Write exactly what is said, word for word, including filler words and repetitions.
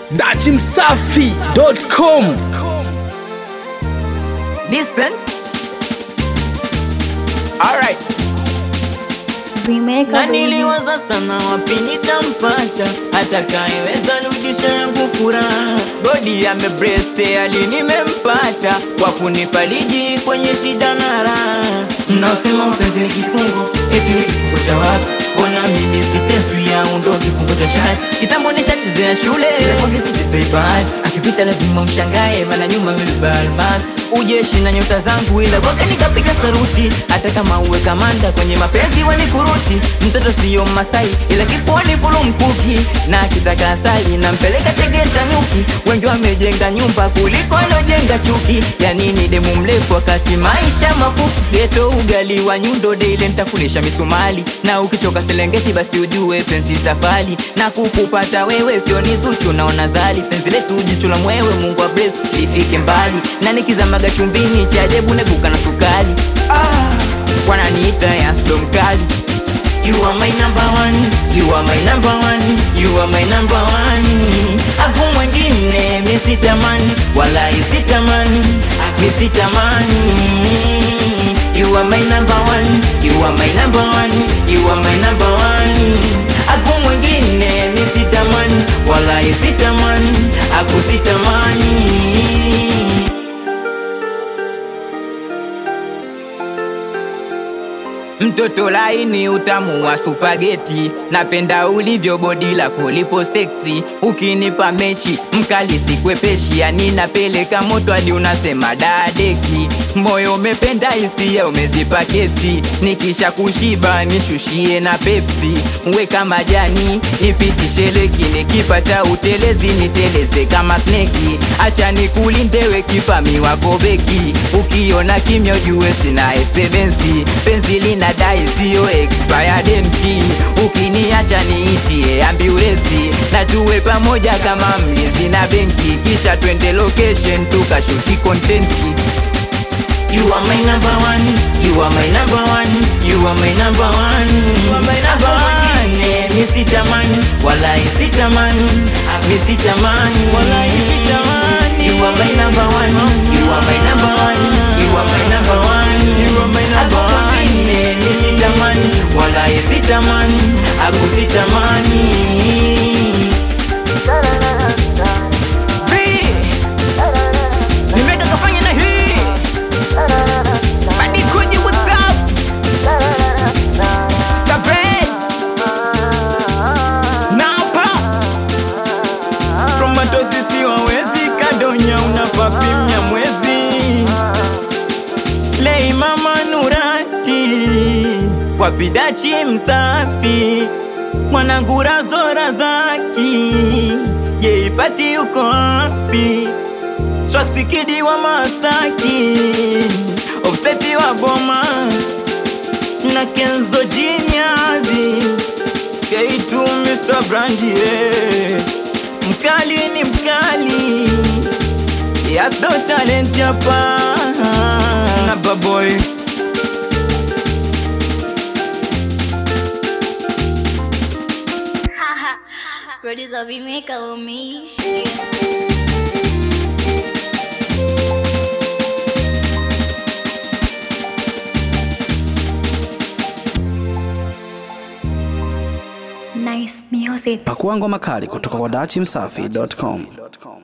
dati msafi dot com. Listen. Alright. Na niliwaza sana wapi nitampata atakayeweza rudisha yangu furaha. Body amebreste ali nimempata kwa kunifariji kwenye shida na raha. Mnaosema mpenzi ni kifungo, eti ni kifungo cha wapi? Bona mimi siteswi ya undo kifungo cha shati. Kitambo nishachezea shule, kwa kesi sisaibati. Akipita lazima mshangae, maana nyuma amebeba almasi. Ujeshi na nyota zangu ila kwake nikapiga saruti. Hata kama uwe kamanda kwenye mapenzi wanikuruti. Mtoto siyo Masai ila kifuani fulu mkuki. Na kitaka asali na mpeleka Tegeta nyuki. Wengi wamejenga nyumba kuliko alojenga chuki. Ya nini demu mrefu wakati maisha mafupi? Geto ugali wa nyundo daily nitakulisha misumali. Na ukichoka Serengeti basi ujue penzi safari. Na kukupata wewe sio ni Zuchu naona zali. Penzi letu jicho la mwewe Mungu wa bless lifike mbali. Na nikizamaga chumvini cha ajabu nebuka na sukari. Ah, wananiita Yasdo mkali. You are my number one, you are my number one, you are my number one. Haku mwengine mi sitamani, wala isitamani, mi sitamani. You are my number one, you are my number one, you are my number one. Haku mwengine mi sitamani, wala isitamani, haku sitamani. Mtoto laini utamu wa supageti. Napenda ulivyo body lako lipo sexy. Ukinipa mechi mkali sikwepeshi. Yani napeleka moto hadi unasema dadeki. Moyo umependa hisia umezipa kesi. Nikisha kushiba nishushie na Pepsi. Weka majani nipitishe leki. Nikipata utelezi niteleze kama sneki. Acha nikulindewe kipami wako beki. Ukiona kimya ujue sina esebensi. Penzi lina dai siyo expired empty. Ukiniacha niitie ambulance. Na tuwe pamoja kama mlinzi na benki. Kisha twende location tukashuti contenti. You are my number one, you are my number one, you are my number one. You are my number one. Mi sitamani, wala isitamani, mi sitamani, wala isitamani. You are my number one, you are my number one, you are my number one, you are my number one. Mi sitamani, wala isitamani, aku sitamani. V Nimeka kafanya na hii Badi kuji what's up Savage Napa From matosi si wawezi kadonya unapapi mnya mwezi Lei mama Nurati Wapidachi msafi Mwanangura zora zaki Jeipati uko wapi Swaksi kidi wa Masaki Offseti wa Boma Na Kenzo Jinyazi K two Mister Brandy eh. Mkali ni mkali Yasdo talent yapa Na baboy Producer Vimeka umishi Nice music. Pakua ngoma kali kutoka kwa dati msafi dot com.